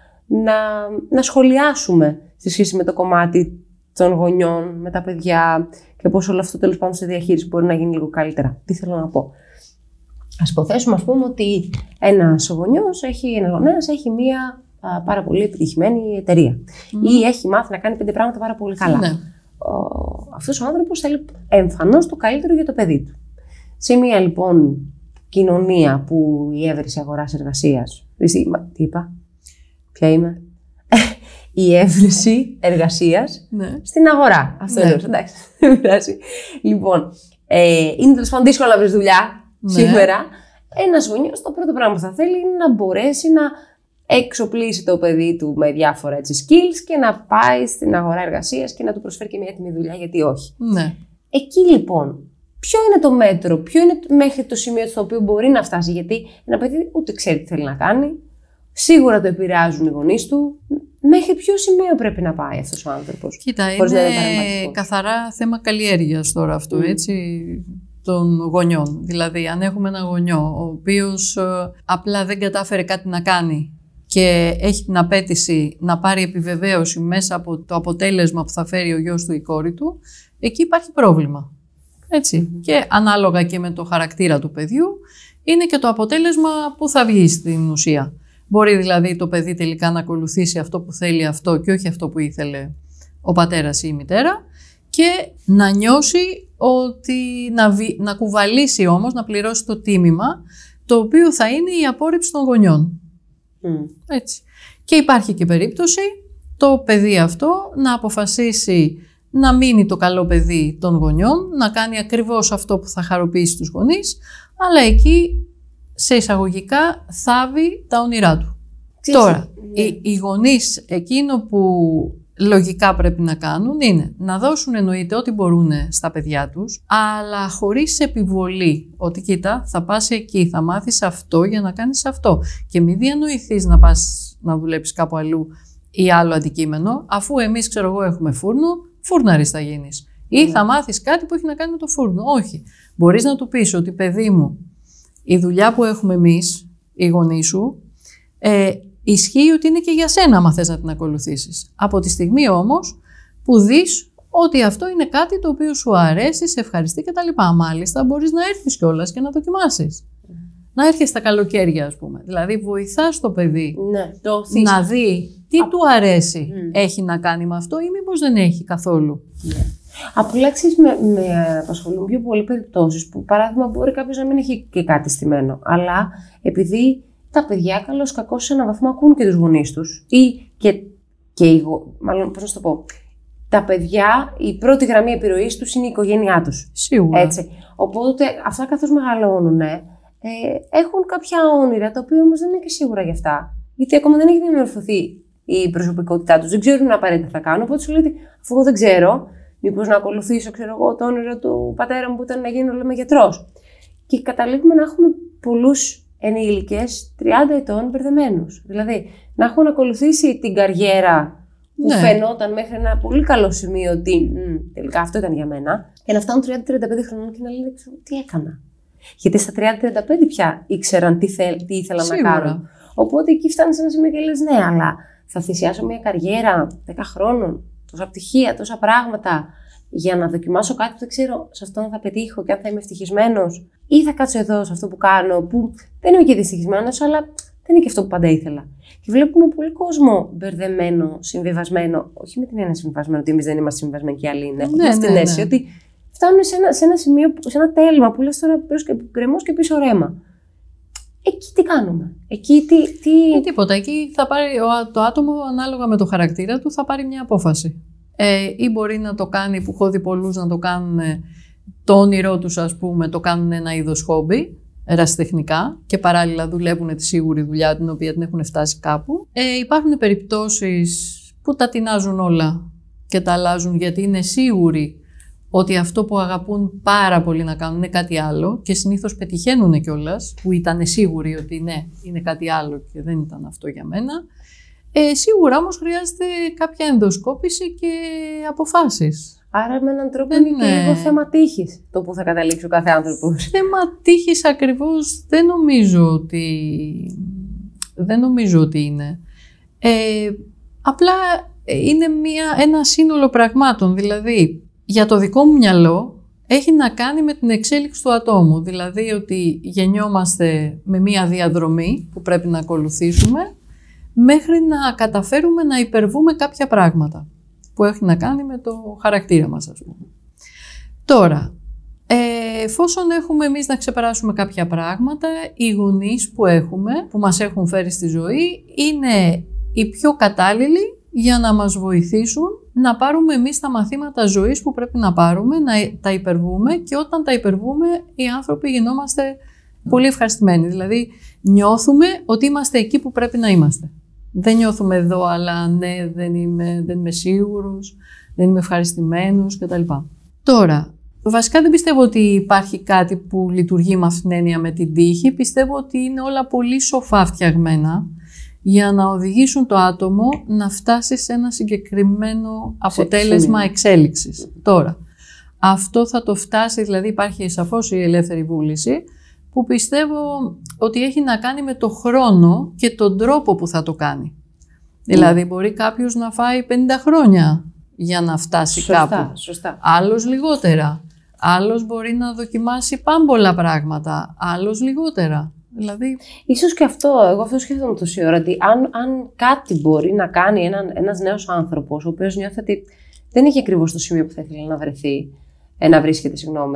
να σχολιάσουμε σε σχέση με το κομμάτι των γονιών, με τα παιδιά και πώς όλο αυτό τέλος πάντων στη διαχείριση μπορεί να γίνει λίγο καλύτερα. Τι θέλω να πω. Ας υποθέσουμε, ας πούμε, ότι ένας γονέας έχει μία πάρα πολύ επιτυχημένη εταιρεία ή έχει μάθει να κάνει 5 πράγματα πάρα πολύ καλά. Ναι. Αυτός ο άνθρωπος θέλει εμφανώς το καλύτερο για το παιδί του. Σε μία λοιπόν κοινωνία που η έβρεση αγοράς εργασίας. Τι είπα, ποια είμαι? Η έβρεση εργασίας στην αγορά. Αυτό είναι, εντάξει, δεν πειράζει. Λοιπόν, είναι τέλος πάντων δύσκολο να βρεις δουλειά σήμερα. Ένας γονιός το πρώτο πράγμα που θα θέλει είναι να μπορέσει να εξοπλίσει το παιδί του με διάφορα skills και να πάει στην αγορά εργασίας και να του προσφέρει και μια έτοιμη δουλειά, γιατί όχι. Ναι. Εκεί λοιπόν, ποιο είναι το μέτρο, ποιο είναι μέχρι το σημείο στο οποίο μπορεί να φτάσει, γιατί ένα παιδί ούτε ξέρει τι θέλει να κάνει, σίγουρα το επηρεάζουν οι γονείς του. Μέχρι ποιο σημείο πρέπει να πάει αυτός ο άνθρωπος? Κοίτα, είναι καθαρά θέμα καλλιέργειας τώρα αυτό, έτσι, των γονιών. Δηλαδή, αν έχουμε ένα γονιό ο οποίος απλά δεν κατάφερε κάτι να κάνει και έχει την απέτηση να πάρει επιβεβαίωση μέσα από το αποτέλεσμα που θα φέρει ο γιος του ή η κόρη του, εκεί υπάρχει πρόβλημα. Έτσι. Και ανάλογα και με το χαρακτήρα του παιδιού, είναι και το αποτέλεσμα που θα βγει στην ουσία. Μπορεί δηλαδή το παιδί τελικά να ακολουθήσει αυτό που θέλει αυτό και όχι αυτό που ήθελε ο πατέρας ή η μητέρα και να νιώσει ότι να κουβαλήσει όμως, να πληρώσει το τίμημα το οποίο θα είναι η απόρριψη των γονιών. Έτσι. Και υπάρχει και περίπτωση το παιδί αυτό να αποφασίσει να μείνει το καλό παιδί των γονιών, να κάνει ακριβώς αυτό που θα χαροποιήσει τους γονείς, αλλά εκεί σε εισαγωγικά θάβει τα όνειρά του. Τώρα, οι γονείς εκείνο που λογικά πρέπει να κάνουν είναι να δώσουν εννοείται ό,τι μπορούν στα παιδιά τους, αλλά χωρίς επιβολή. Ότι κοίτα, θα πας εκεί, θα μάθεις αυτό για να κάνεις αυτό. Και μην διανοηθείς να πας να δουλέψεις κάπου αλλού ή άλλο αντικείμενο, αφού εμείς, ξέρω εγώ, έχουμε φούρνο, φούρναρης θα γίνεις. Ή θα μάθεις κάτι που έχει να κάνει με το φούρνο. Όχι. Μπορείς να του πεις ότι, παιδί μου, η δουλειά που έχουμε εμείς, οι γονείς σου, ισχύει ότι είναι και για σένα άμα θες να την ακολουθήσεις. Από τη στιγμή όμως που δεις ότι αυτό είναι κάτι το οποίο σου αρέσει, σε ευχαριστεί κτλ. Μάλιστα μπορείς να έρθεις κιόλας και να δοκιμάσεις. Να έρχεσαι τα καλοκαίρια, ας πούμε. Δηλαδή βοηθάς το παιδί να δει τι του αρέσει έχει να κάνει με αυτό ή μήπως δεν έχει καθόλου. Απλά ξέρεις, με απασχολούν πιο πολλοί περιπτώσεις που, παράδειγμα, μπορεί κάποιος να μην έχει και κάτι στημένο, αλλά επειδή τα παιδιά καλώς κακώς σε έναν βαθμό ακούν και τους γονείς τους ή μάλλον πώς να το πω, τα παιδιά, η πρώτη γραμμή επιρροής τους είναι η οικογένειά τους. Σίγουρα. Έτσι. Οπότε αυτά καθώς μεγαλώνουν, έχουν κάποια όνειρα, τα οποία όμως δεν είναι και σίγουρα για αυτά. Γιατί ακόμα δεν έχει δημιουργηθεί η προσωπικότητά τους, δεν ξέρουν απαραίτητα τι θα κάνουν. Οπότε σου λέει, αφού εγώ δεν ξέρω, μήπως να ακολουθήσω, ξέρω εγώ, το όνειρο του πατέρα μου που ήταν να γίνω, λέμε, γιατρός. Και καταλήγουμε να έχουμε πολλούς ενήλικες 30 ετών μπερδεμένους. Δηλαδή, να έχουν ακολουθήσει την καριέρα που φαινόταν μέχρι ένα πολύ καλό σημείο ότι τελικά αυτό ήταν για μένα, και να φτάνουν 30-35 χρονών και να λένε, τι έκανα. Γιατί στα 30-35 πια ήξεραν τι ήθελαν να κάνουν. Οπότε εκεί φτάνει σε ένα σημείο και λες, ναι, αλλά θα θυσιάσω μια καριέρα 10 χρόνων, τόσα πτυχία, τόσα πράγματα, για να δοκιμάσω κάτι που δεν ξέρω σε αυτό να θα πετύχω και αν θα είμαι ευτυχισμένος, ή θα κάτσω εδώ σε αυτό που κάνω, που δεν είμαι και δυστυχισμένος, αλλά δεν είναι και αυτό που πάντα ήθελα. Και βλέπουμε πολύ κόσμο μπερδεμένο, συμβιβασμένο, όχι με την έννοια συμβιβασμένο, ότι εμείς δεν είμαστε συμβιβασμένοι και οι άλλοι είναι. Ναι, στην αίσθηση ότι φτάνουν σε ένα σημείο, σε ένα τέλμα που λες τώρα γκρεμός και πίσω ρέμα. Εκεί τι κάνουμε, εκεί τι... τίποτα, εκεί θα πάρει το άτομο ανάλογα με το χαρακτήρα του θα πάρει μια απόφαση. Ή μπορεί να το κάνει, που έχω δει πολλούς να το κάνουν, το όνειρό τους ας πούμε, το κάνουν ένα είδος χόμπι, ερασιτεχνικά και παράλληλα δουλεύουν τη σίγουρη δουλειά την οποία την έχουν φτάσει κάπου. Υπάρχουν περιπτώσεις που τα τεινάζουν όλα και τα αλλάζουν γιατί είναι σίγουροι ότι αυτό που αγαπούν πάρα πολύ να κάνουν είναι κάτι άλλο και συνήθως πετυχαίνουν κιόλας, που ήταν σίγουροι ότι ναι, είναι κάτι άλλο και δεν ήταν αυτό για μένα. Σίγουρα όμως χρειάζεται κάποια ενδοσκόπηση και αποφάσεις. Άρα με έναν τρόπο είναι και λίγο θέμα τύχης το που θα καταλήξει ο κάθε άνθρωπος. Θέμα τύχης ακριβώς δεν νομίζω ότι είναι. Απλά είναι ένα σύνολο πραγμάτων. Δηλαδή, για το δικό μου μυαλό έχει να κάνει με την εξέλιξη του ατόμου. Δηλαδή ότι γεννιόμαστε με μία διαδρομή που πρέπει να ακολουθήσουμε μέχρι να καταφέρουμε να υπερβούμε κάποια πράγματα που έχει να κάνει με το χαρακτήρα μας, ας πούμε. Τώρα, εφόσον έχουμε εμείς να ξεπεράσουμε κάποια πράγματα, οι γονείς που έχουμε, που μας έχουν φέρει στη ζωή, είναι οι πιο κατάλληλοι για να μας βοηθήσουν να πάρουμε εμείς τα μαθήματα ζωής που πρέπει να πάρουμε, να τα υπερβούμε και όταν τα υπερβούμε οι άνθρωποι γινόμαστε πολύ ευχαριστημένοι. Δηλαδή νιώθουμε ότι είμαστε εκεί που πρέπει να είμαστε. Δεν νιώθουμε εδώ, αλλά ναι, δεν είμαι σίγουρος, δεν είμαι ευχαριστημένος κτλ. Τώρα, βασικά δεν πιστεύω ότι υπάρχει κάτι που λειτουργεί με αυτήν την έννοια με την τύχη. Πιστεύω ότι είναι όλα πολύ σοφά φτιαγμένα για να οδηγήσουν το άτομο να φτάσει σε ένα συγκεκριμένο αποτέλεσμα εξέλιξης. Τώρα, αυτό θα το φτάσει, δηλαδή υπάρχει σαφώς η ελεύθερη βούληση, που πιστεύω ότι έχει να κάνει με το χρόνο και τον τρόπο που θα το κάνει. Δηλαδή μπορεί κάποιος να φάει 50 χρόνια για να φτάσει κάπου. Σωστά. Άλλος λιγότερα. Άλλος μπορεί να δοκιμάσει πάμπολα πράγματα. Άλλος λιγότερα. Δηλαδή... Ίσως και αυτό, εγώ αυτό σκέφτομαι τόση ώρα, ότι αν κάτι μπορεί να κάνει ένας νέος άνθρωπος, ο οποίος νιώθει ότι δεν έχει ακριβώς στο σημείο που θα ήθελε να βρεθεί, να βρίσκεται,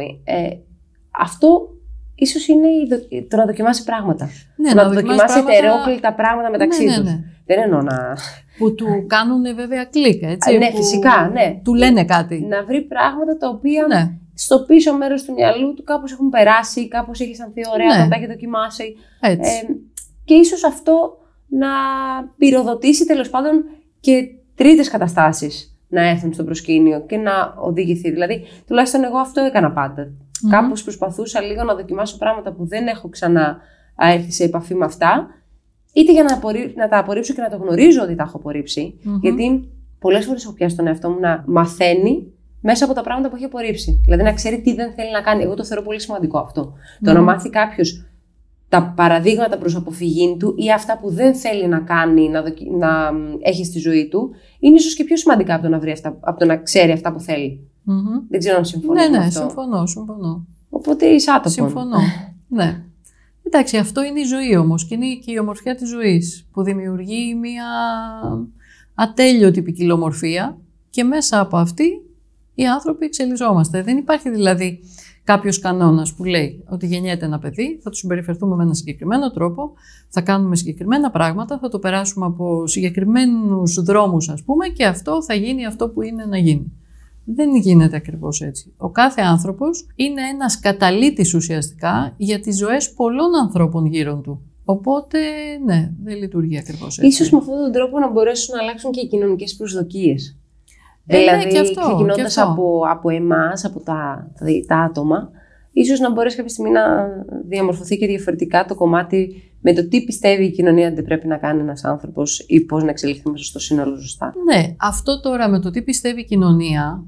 αυτό ίσως είναι το να δοκιμάσει πράγματα. Ναι, να δοκιμάσει ετερόκλητα πράγματα μεταξύ τους. Ναι. Δεν εννοώ να... Που του κάνουν βέβαια κλικ, έτσι. Ναι, φυσικά, ναι. Του λένε κάτι. Να βρει πράγματα τα οποία στο πίσω μέρος του μυαλού του κάπως έχουν περάσει, κάπως έχει αισθανθεί ωραία, τα έχει δοκιμάσει. Και ίσως αυτό να πυροδοτήσει τέλος πάντων και τρίτες καταστάσεις να έρθουν στο προσκήνιο και να οδηγηθεί. Δηλαδή, τουλάχιστον εγώ αυτό έκανα πάντα. Κάπως προσπαθούσα λίγο να δοκιμάσω πράγματα που δεν έχω ξανά έρθει σε επαφή με αυτά, είτε για να τα απορρίψω και να το γνωρίζω ότι τα έχω απορρίψει. Γιατί πολλές φορές έχω πιάσει τον εαυτό μου να μαθαίνει μέσα από τα πράγματα που έχει απορρίψει. Δηλαδή να ξέρει τι δεν θέλει να κάνει. Εγώ το θεωρώ πολύ σημαντικό αυτό. Το να μάθει κάποιος τα παραδείγματα προς αποφυγή του ή αυτά που δεν θέλει να κάνει, να έχει στη ζωή του, είναι ίσως και πιο σημαντικά από το να ξέρει αυτά που θέλει. Δεν ξέρω αν συμφωνώ με αυτό. Συμφωνώ. Οπότε είσαι άτομο. Συμφωνώ. Ναι. Εντάξει, αυτό είναι η ζωή όμως και είναι και η ομορφιά της ζωής που δημιουργεί μια ατέλειωτη ποικιλομορφία και μέσα από αυτή οι άνθρωποι εξελισσόμαστε. Δεν υπάρχει δηλαδή κάποιος κανόνας που λέει ότι γεννιέται ένα παιδί, θα του συμπεριφερθούμε με έναν συγκεκριμένο τρόπο, θα κάνουμε συγκεκριμένα πράγματα, θα το περάσουμε από συγκεκριμένους δρόμους ας πούμε και αυτό θα γίνει αυτό που είναι να γίνει. Δεν γίνεται ακριβώς έτσι. Ο κάθε άνθρωπος είναι ένας καταλύτης ουσιαστικά για τις ζωές πολλών ανθρώπων γύρω του. Οπότε, ναι, δεν λειτουργεί ακριβώς έτσι. Ίσως με αυτόν τον τρόπο να μπορέσουν να αλλάξουν και οι κοινωνικές προσδοκίες. Δηλαδή, ξεκινώντας από εμάς, από τα άτομα, ίσως να μπορέσει κάποια στιγμή να διαμορφωθεί και διαφορετικά το κομμάτι με το τι πιστεύει η κοινωνία ότι πρέπει να κάνει ένας άνθρωπος ή πώς να εξελιχθεί μέσα στο σύνολο σωστά. Ναι, αυτό τώρα με το τι πιστεύει η κοινωνία,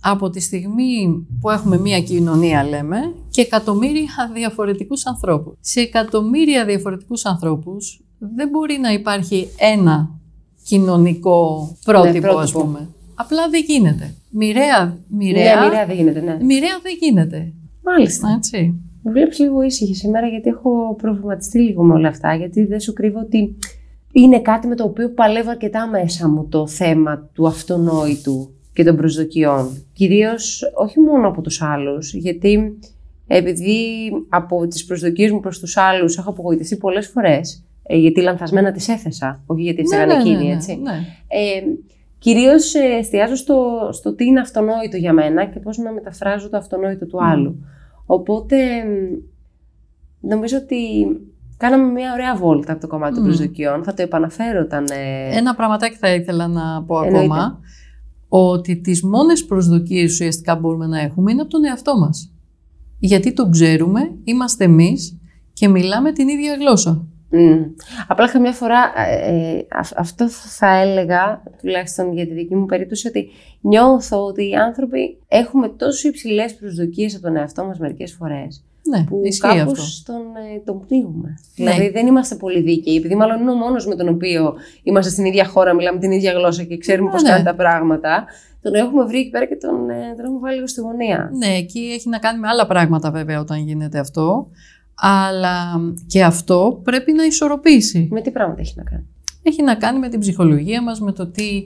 από τη στιγμή που έχουμε μία κοινωνία, λέμε, και εκατομμύρια διαφορετικούς ανθρώπους. Σε εκατομμύρια διαφορετικούς ανθρώπους δεν μπορεί να υπάρχει ένα κοινωνικό πρότυπο, ας πούμε. Απλά δεν γίνεται. Μοιραία δεν γίνεται, ναι. Μοιραία δεν γίνεται. Μάλιστα. Έτσι. Με βλέπεις λίγο ήσυχη σήμερα, γιατί έχω προβληματιστεί λίγο με όλα αυτά, γιατί δεν σου κρύβω ότι είναι κάτι με το οποίο παλεύω αρκετά μέσα μου, το θέμα του αυτονόητου και των προσδοκιών. Κυρίως όχι μόνο από τους άλλους, γιατί επειδή από τις προσδοκίες μου προς τους άλλους έχω απογοητευτεί πολλές φορές, γιατί λανθασμένα τις έθεσα, όχι γιατί τις έκανα εκείνη, έτσι. Ναι. Κυρίως εστιάζω στο τι είναι αυτονόητο για μένα και πώς να μεταφράζω το αυτονόητο του άλλου. Οπότε νομίζω ότι κάναμε μια ωραία βόλτα από το κομμάτι των προσδοκιών. Θα το επαναφέρω όταν... Ένα πραγματάκι θα ήθελα να πω Εννοείται. ακόμα. Ότι τις μόνες προσδοκίες ουσιαστικά μπορούμε να έχουμε είναι από τον εαυτό μας. Γιατί τον ξέρουμε, είμαστε εμείς και μιλάμε την ίδια γλώσσα. Απλά καμιά φορά αυτό θα έλεγα, τουλάχιστον για τη δική μου περίπτωση, ότι νιώθω ότι οι άνθρωποι έχουμε τόσο υψηλές προσδοκίες από τον εαυτό μας μερικές φορές, Ναι, που ισχύει κάπως τον πνίγουμε. Ναι. Δηλαδή δεν είμαστε πολύ δίκαιοι, επειδή μάλλον είναι ο μόνος με τον οποίο είμαστε στην ίδια χώρα, μιλάμε την ίδια γλώσσα και ξέρουμε πώς κάνει τα πράγματα. Τον έχουμε βρει εκεί πέρα και τον έχουμε βάλει λίγο στη γωνία. Ναι, εκεί έχει να κάνει με άλλα πράγματα βέβαια όταν γίνεται αυτό. Αλλά και αυτό πρέπει να ισορροπήσει. Με τι πράγματα έχει να κάνει? Έχει να κάνει με την ψυχολογία μας, με το τι,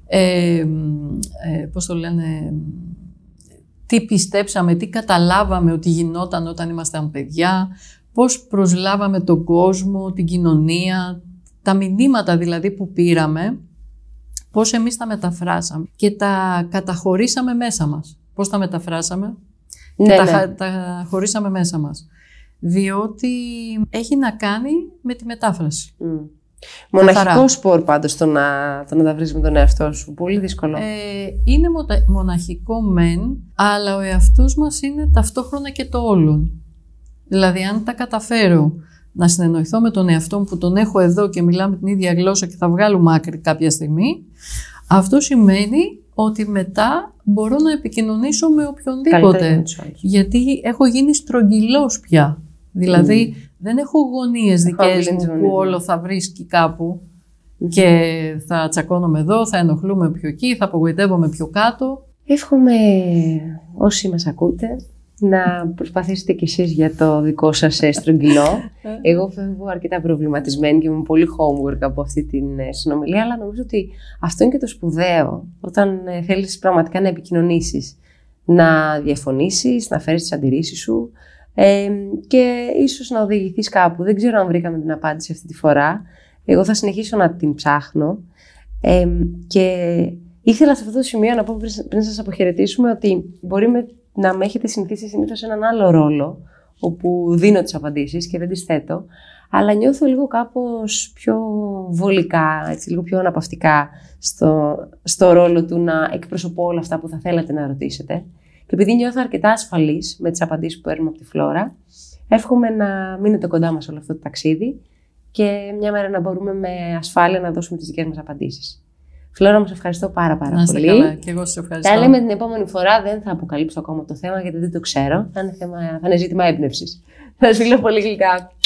πώς το λένε, τι πιστέψαμε, τι καταλάβαμε ότι γινόταν όταν ήμασταν παιδιά, πώς προσλάβαμε τον κόσμο, την κοινωνία, τα μηνύματα δηλαδή που πήραμε, πώς εμείς τα μεταφράσαμε και τα καταχωρήσαμε μέσα μας. Πώς τα μεταφράσαμε και τα χωρίσαμε μέσα μας. Διότι έχει να κάνει με τη μετάφραση. Μοναχικό σπορ πάντως το να τα βρεις με τον εαυτό σου. Πολύ δύσκολο. Είναι μοναχικό μεν, αλλά ο εαυτός μας είναι ταυτόχρονα και το όλον. Δηλαδή αν τα καταφέρω να συνεννοηθώ με τον εαυτό μου που τον έχω εδώ και μιλάμε την ίδια γλώσσα και θα βγάλουμε άκρη κάποια στιγμή, αυτό σημαίνει ότι μετά μπορώ να επικοινωνήσω με οποιονδήποτε. Γιατί έχω γίνει στρογγυλός πια. Δηλαδή δεν έχω γωνίες δικές μου που όλο θα βρίσκει κάπου και θα τσακώνομαι εδώ, θα ενοχλούμε πιο εκεί, θα απογοητεύομαι πιο κάτω. Εύχομαι όσοι μας ακούτε να προσπαθήσετε κι εσείς για το δικό σας στρογγυλό. Εγώ φεύγω αρκετά προβληματισμένη και είμαι πολύ homework από αυτή την συνομιλία, αλλά νομίζω ότι αυτό είναι και το σπουδαίο όταν θέλεις πραγματικά να επικοινωνήσεις, να διαφωνήσεις, να φέρεις τις αντιρρήσεις σου και ίσως να οδηγηθείς κάπου. Δεν ξέρω αν βρήκαμε την απάντηση αυτή τη φορά. Εγώ θα συνεχίσω να την ψάχνω και ήθελα σε αυτό το σημείο να πω πριν σας αποχαιρετήσουμε ότι μπορεί να με έχετε συνηθίσει συνήθως σε έναν άλλο ρόλο, όπου δίνω τις απαντήσεις και δεν τις θέτω, αλλά νιώθω λίγο κάπως πιο βολικά, έτσι, λίγο πιο αναπαυτικά στο ρόλο του να εκπροσωπώ όλα αυτά που θα θέλατε να ρωτήσετε. Και επειδή νιώθω αρκετά ασφαλής με τις απαντήσεις που παίρνουμε από τη Φλόρα, εύχομαι να μείνετε κοντά μας όλο αυτό το ταξίδι και μια μέρα να μπορούμε με ασφάλεια να δώσουμε τις δικές μας απαντήσεις. Φλόρα, μου σε ευχαριστώ πάρα πολύ. Να είστε καλά, και εγώ σας ευχαριστώ. Τα λέμε την επόμενη φορά, δεν θα αποκαλύψω ακόμα το θέμα γιατί δεν το ξέρω. Θα είναι ζήτημα έμπνευσης. Θα σας φιλώ πολύ γλυκά.